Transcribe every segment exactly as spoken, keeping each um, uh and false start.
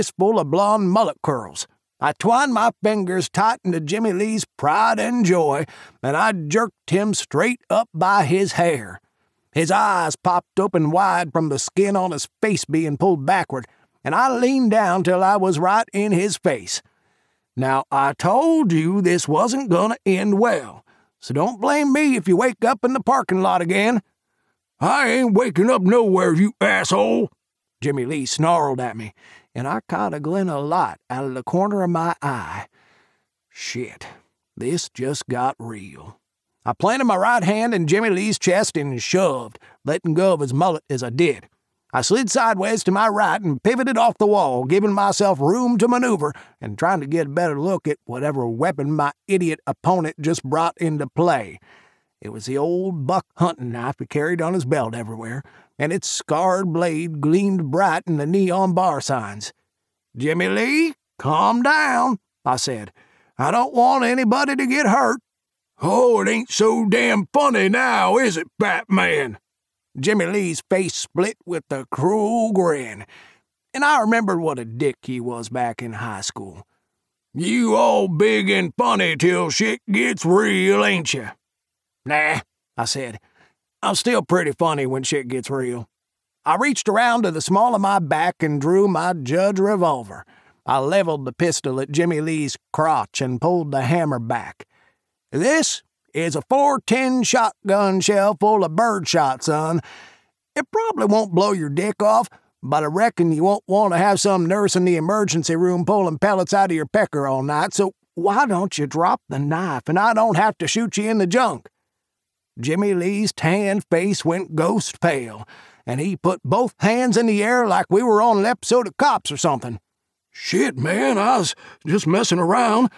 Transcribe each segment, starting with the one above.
full of blonde mullet curls. I twined my fingers tight into Jimmy Lee's pride and joy, and I jerked him straight up by his hair. His eyes popped open wide from the skin on his face being pulled backward, and I leaned down till I was right in his face. Now, I told you this wasn't gonna end well, so don't blame me if you wake up in the parking lot again. I ain't waking up nowhere, you asshole, Jimmy Lee snarled at me, and I caught a glint of light out of the corner of my eye. Shit, this just got real. I planted my right hand in Jimmy Lee's chest and shoved, letting go of his mullet as I did. I slid sideways to my right and pivoted off the wall, giving myself room to maneuver and trying to get a better look at whatever weapon my idiot opponent just brought into play. It was the old buck hunting knife he carried on his belt everywhere, and its scarred blade gleamed bright in the neon bar signs. "Jimmy Lee, calm down," I said. "I don't want anybody to get hurt." "Oh, it ain't so damn funny now, is it, Batman?" Jimmy Lee's face split with a cruel grin, and I remembered what a dick he was back in high school. "You all big and funny till shit gets real, ain't you?" "Nah," I said. "I'm still pretty funny when shit gets real." I reached around to the small of my back and drew my Judge revolver. I leveled the pistol at Jimmy Lee's crotch and pulled the hammer back. "This is a four ten shotgun shell full of birdshot, son. It probably won't blow your dick off, but I reckon you won't want to have some nurse in the emergency room pulling pellets out of your pecker all night, so why don't you drop the knife and I don't have to shoot you in the junk?" Jimmy Lee's tanned face went ghost pale, and he put both hands in the air like we were on an episode of Cops or something. "Shit, man, I was just messing around.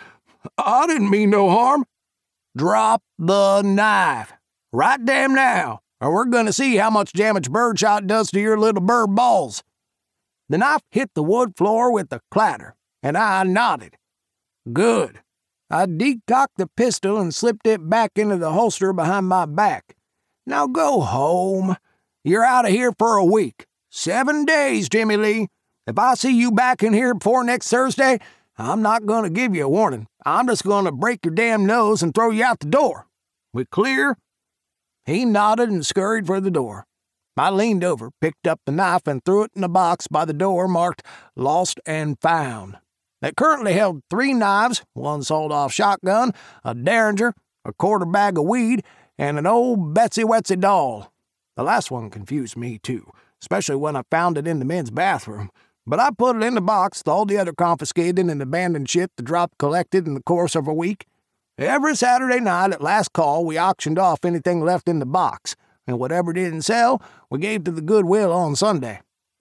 I didn't mean no harm." "Drop the knife. Right damn now, or we're going to see how much damage birdshot does to your little bird balls." The knife hit the wood floor with a clatter, and I nodded. "Good." I decocked the pistol and slipped it back into the holster behind my back. "Now go home. You're out of here for a week. Seven days, Jimmy Lee. If I see you back in here before next Thursday, I'm not going to give you a warning. I'm just going to break your damn nose and throw you out the door. We clear?" He nodded and scurried for the door. I leaned over, picked up the knife, and threw it in a box by the door marked Lost and Found. It currently held three knives, one sawed-off shotgun, a Derringer, a quarter bag of weed, and an old Betsy-Wetsy doll. The last one confused me, too, especially when I found it in the men's bathroom. But I put it in the box with all the other confiscated and abandoned shit the drop collected in the course of a week. Every Saturday night at last call, we auctioned off anything left in the box, and whatever didn't sell, we gave to the Goodwill on Sunday.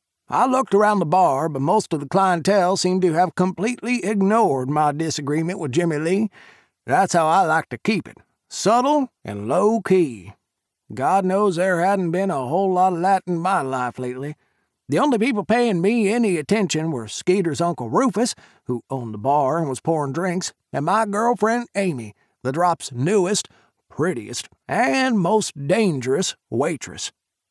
I looked around the bar, but most of the clientele seemed to have completely ignored my disagreement with Jimmy Lee. That's how I like to keep it, subtle and low-key. God knows there hadn't been a whole lot of that in my life lately. The only people paying me any attention were Skeeter's Uncle Rufus, who owned the bar and was pouring drinks, and my girlfriend Amy, the drop's newest, prettiest, and most dangerous waitress.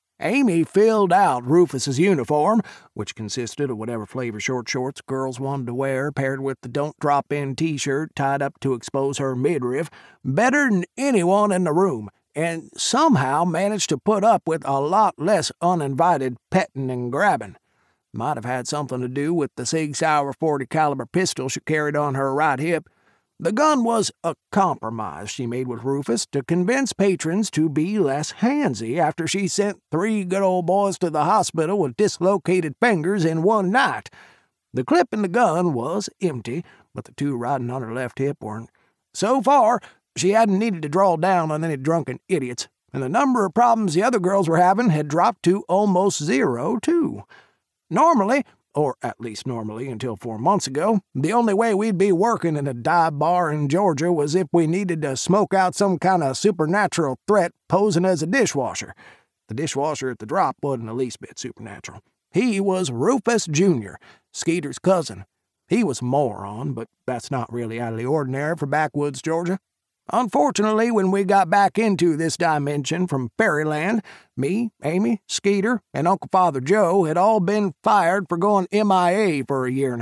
Amy filled out Rufus's uniform, which consisted of whatever flavor short shorts girls wanted to wear, paired with the Don't Drop In t-shirt tied up to expose her midriff, better than anyone in the room, and somehow managed to put up with a lot less uninvited petting and grabbing. Might have had something to do with the Sig Sauer forty caliber pistol she carried on her right hip. The gun was a compromise she made with Rufus to convince patrons to be less handsy after she sent three good old boys to the hospital with dislocated fingers in one night. The clip in the gun was empty, but the two riding on her left hip weren't. So far, she hadn't needed to draw down on any drunken idiots, and the number of problems the other girls were having had dropped to almost zero, too. Normally, or at least normally until four months ago, the only way we'd be working in a dive bar in Georgia was if we needed to smoke out some kind of supernatural threat posing as a dishwasher. The dishwasher at the drop wasn't the least bit supernatural. He was Rufus Junior, Skeeter's cousin. He was a moron, but that's not really out of the ordinary for backwoods Georgia. Unfortunately, when we got back into this dimension from Fairyland, me, Amy, Skeeter, and Uncle Father Joe had all been fired for going M I A for a year and a half.